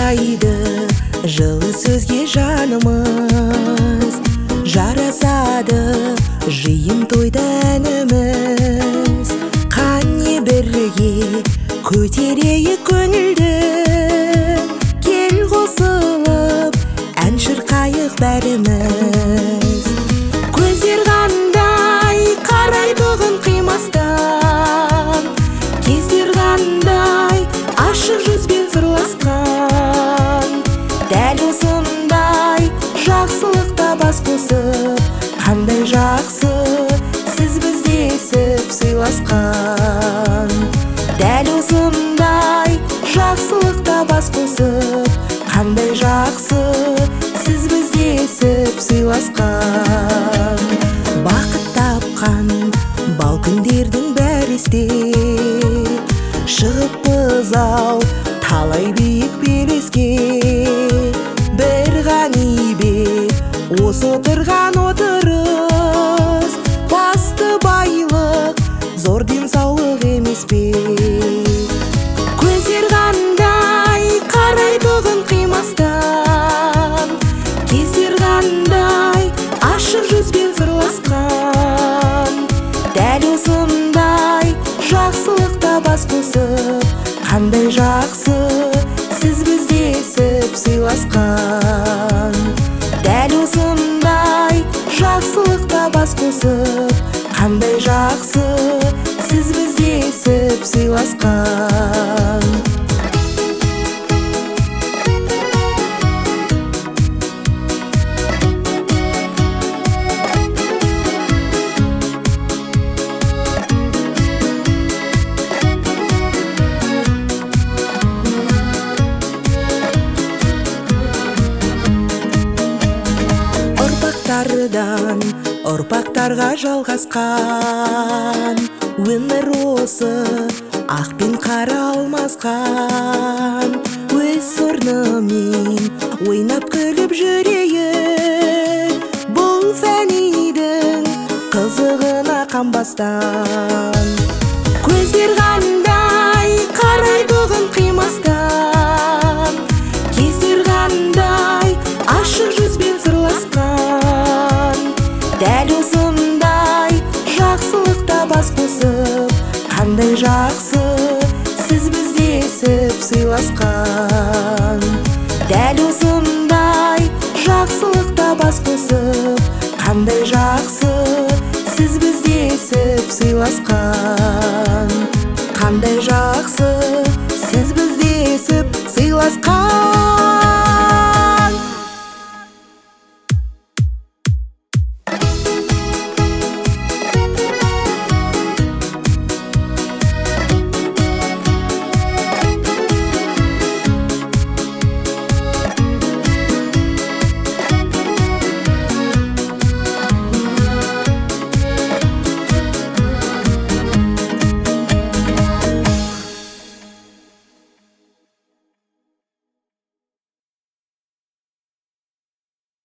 жарайды жылы сөзге жанымыз, жарасады жиын тойда әніміз. Қане бірге көтерейік көңілді, кел қосылып ән шырқайық бәріміз. Көздер қандай қарайтұғын қимастан, кездер қандай ашық жүзбен сырласқан. Дәл осындай жақсылықта бас қосып, қандай жақсы сіз біздесіп сыйласқан. Дәл осындай жақсылықта бас қосып, қандай жақсы сіз біздесіп сыйласқан. Бақыт тапқан бал күндердің бәрі есте, шығыппыз ау талай биік белеске. Бір ғанибет осы отырған отырыс, басты байлық зор денсаулық емес пе? Көздер қандай қарайтұғын қимастан, кездер қандай ашық жүзбен сырласқан. Дәл осындай жақсылықта бас қосып, қандай жақсы сіз біздесіп сыйласқан. Дәл осындай жақсылықта бас қосып, қандай жақсы сіз біздесіп сыйласқан. Ұрпақтардан ұрпақтарға жалғасқан, өмір осы ақ пен қара алмасқан. Өз орнымен ойнап күліп жүрейік, бұл фәнидің қызығына қанбастан. Көздер қандай қарайтұғын қимастан, кездер қандай ашық жүзбен сырласқан. Дәл осындай жақсылықта бас қосып, қандай жақсы сіз біздесіп сыйласқан. Дәл осындай жақсылықта бас қосып, қандай жақсы сіз біздесіп сыйласқан. Қандай жақсы сіз біздесіп сыйласқан.